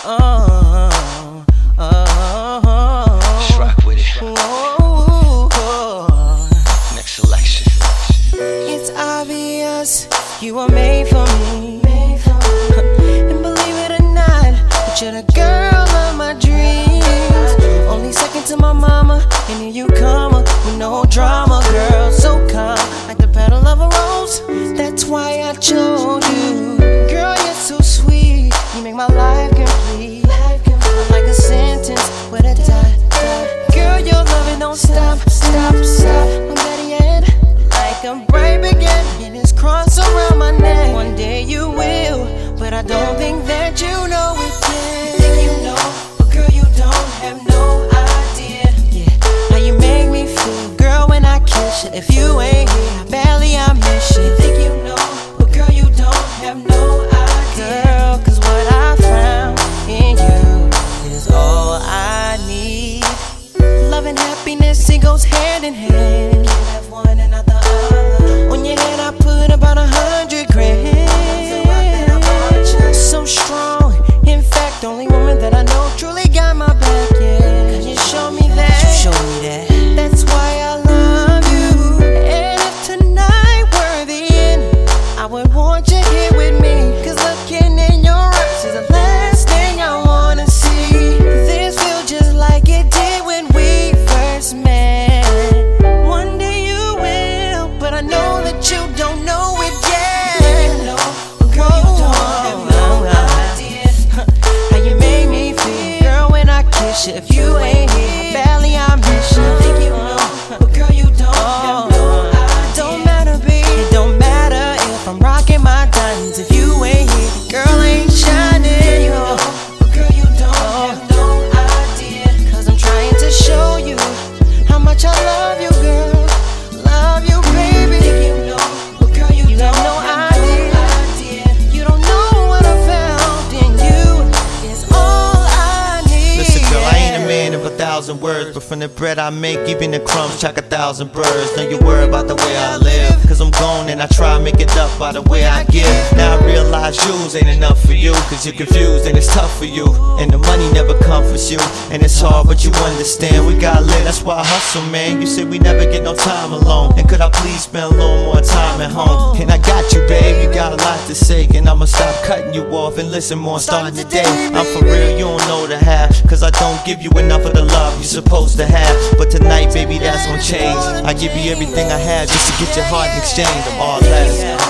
Just rock with it. Next selection. It's obvious you were made for me. And believe it or not, but you're the girl of my dreams. Only second to my mama, and here you come with no drama, girl. So calm, like the petal of a rose. That's why I chose you. Girl, you're so sweet, you make my life complete. Like a sentence with a dot. Girl, your loving don't stop. I'm ready end like a bright beginning. It's cross around my neck. One day you will, but I don't think that you know it yet. You think you know, but girl, you don't have no idea. Yeah, how you make me feel, girl, when I kiss you. If you ain't here, I miss you. You think you know, but girl, you don't have no idea. Girl, 'cause what I found in you is all I need. Love and happiness, it goes hand in hand. You can't have one and not the other. On your head I put about 100 grand. So strong, in fact, only woman that I know truly got my back, yeah. 'Cause you show me that, that's why I love you. And if tonight were the end, I would want you here with me. 'Cause looking in your eyes is the last thing I wanna see. This feels just like it did when we first met. One day you will, but I know that you don't know it yet. You know, girl, you don't have no idea how you make me feel, girl, when I kiss you. If you ain't here, barely I miss you. I think you know, but girl, you don't have no idea. Don't matter, babe, it don't matter if I'm rocking my diamonds. If you ain't here, the girl ain't shining. You know, but girl, you don't have no idea. 'Cause I'm trying to show you how much I love you, girl. Love you, baby. Think you know, but girl, you have no idea. You don't know what I found in you is all I need. Listen, girl, I ain't a man of 1,000 words, but from the bread I make, even the crumbs track 1,000 birds. Know you worry about the way I live, 'cause I'm gone and I try to make it up by the way I give. Now I realize yours ain't enough for you, 'cause you're confused and it's tough for you. And the money never comforts you, and it's hard, but you understand. We gotta live, that's why I hustle, man. You said we never get no time alone, and could I please spend a little more time at home? And I got you, babe, you got a lot to say, and I'ma stop cutting you off and listen more starting today. I'm for real, you don't know the half, 'cause I don't give you enough of the love you're supposed to have. But tonight, baby, that's gonna change. I give you everything I have just to get your heart in exchange. I'm all less.